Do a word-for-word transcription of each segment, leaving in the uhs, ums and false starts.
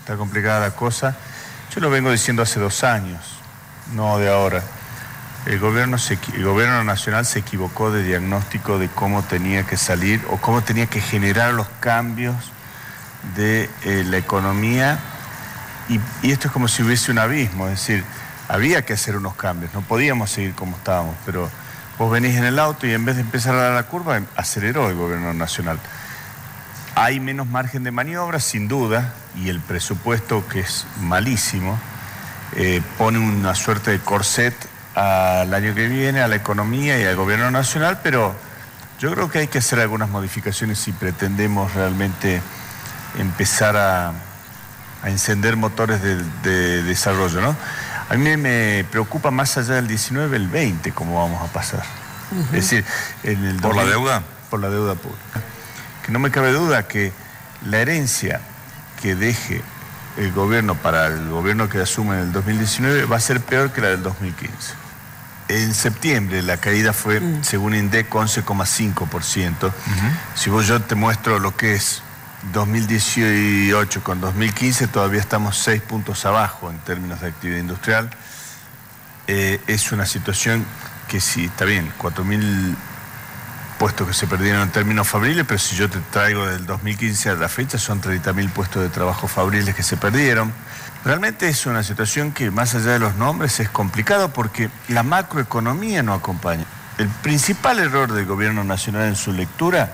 está complicada la cosa. Yo lo vengo diciendo hace dos años, no de ahora. El gobierno, se, el gobierno nacional se equivocó de diagnóstico de cómo tenía que salir o cómo tenía que generar los cambios de eh, la economía. Y, y esto es como si hubiese un abismo, es decir, había que hacer unos cambios, no podíamos seguir como estábamos, pero vos venís en el auto y en vez de empezar a dar la curva, aceleró el gobierno nacional. Hay menos margen de maniobra, sin duda, y el presupuesto, que es malísimo, eh, pone una suerte de corset al año que viene, a la economía y al gobierno nacional, pero yo creo que hay que hacer algunas modificaciones si pretendemos realmente empezar a, a encender motores de, de desarrollo, ¿no? A mí me preocupa más allá del diecinueve, el veinte, cómo vamos a pasar. Uh-huh. Es decir, en el ¿Por la deuda? Por la deuda pública. Que no me cabe duda que la herencia que deje el gobierno para el gobierno que asume en el dos mil diecinueve va a ser peor que la del dos mil quince. En septiembre la caída fue, uh-huh. según INDEC, once coma cinco por ciento. Uh-huh. Si vos yo te muestro lo que es dos mil dieciocho con dos mil quince, todavía estamos seis puntos abajo en términos de actividad industrial. Eh, es una situación que sí, está bien, cuatro mil puestos que se perdieron en términos fabriles, pero si yo te traigo del dos mil quince a la fecha, son treinta mil puestos de trabajo fabriles que se perdieron. Realmente es una situación que, más allá de los nombres, es complicado porque la macroeconomía no acompaña. El principal error del gobierno nacional en su lectura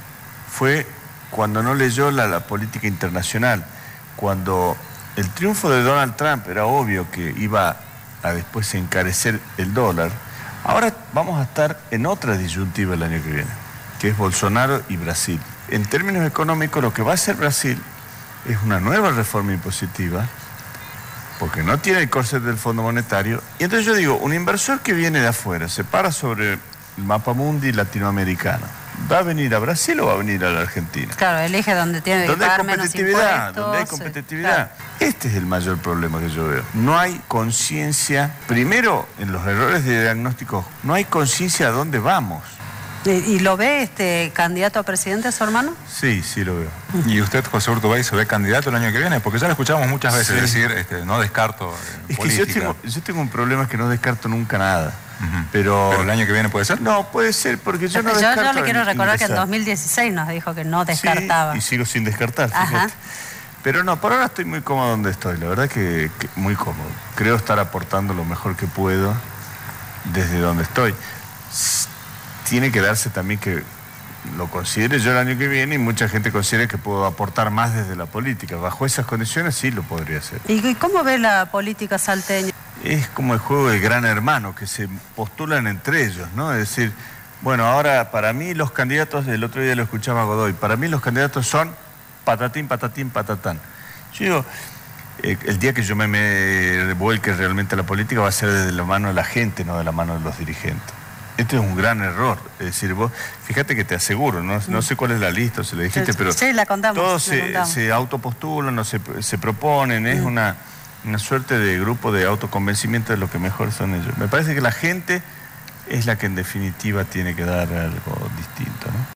fue cuando no leyó la, la política internacional, cuando el triunfo de Donald Trump era obvio que iba a después encarecer el dólar. Ahora vamos a estar en otra disyuntiva el año que viene, que es Bolsonaro y Brasil. En términos económicos, lo que va a hacer Brasil es una nueva reforma impositiva, porque no tiene el corset del Fondo Monetario. Y entonces yo digo, un inversor que viene de afuera, se para sobre el mapa mundi latinoamericano, ¿va a venir a Brasil o va a venir a la Argentina? Claro, elige donde tiene que pagar menos impuestos. Donde hay competitividad. Claro. Este es el mayor problema que yo veo. No hay conciencia, primero en los errores de diagnóstico, no hay conciencia a dónde vamos. ¿Y, ¿Y lo ve este candidato a presidente, su hermano? Sí, sí lo veo. ¿Y usted, José Urtubey, se ve candidato el año que viene? Porque ya lo escuchamos muchas veces, sí, decir, este, no descarto es política. Que yo tengo, yo tengo un problema que no descarto nunca nada. Uh-huh. Pero, ¿Pero el año que viene puede ser? No, puede ser, porque yo no yo, descarto. Yo le quiero recordar ingresar. que en dos mil dieciséis nos dijo que no descartaba. Sí, y sigo sin descartar, fíjate. Ajá. Pero no, por ahora estoy muy cómodo donde estoy, la verdad que, que muy cómodo. Creo estar aportando lo mejor que puedo desde donde estoy. Tiene que darse también que lo considere yo el año que viene y mucha gente considere que puedo aportar más desde la política. Bajo esas condiciones sí lo podría hacer. ¿Y cómo ve la política salteña? Es como el juego del gran hermano, que se postulan entre ellos, ¿no? Es decir, bueno, ahora para mí los candidatos, el otro día lo escuchaba a Godoy, para mí los candidatos son patatín, patatín, patatán. Yo digo, eh, el día que yo me, me vuelque realmente a la política va a ser desde la mano de la gente, no de la mano de los dirigentes. Esto es un gran error, es decir, vos, fíjate que te aseguro, no, no sé cuál es la lista, se le dijiste, pero sí, la contamos, todos la se, contamos. se autopostulan, no se, se proponen, es mm. una, una suerte de grupo de autoconvencimiento de lo que mejor son ellos. Me parece que la gente es la que en definitiva tiene que dar algo distinto, ¿no?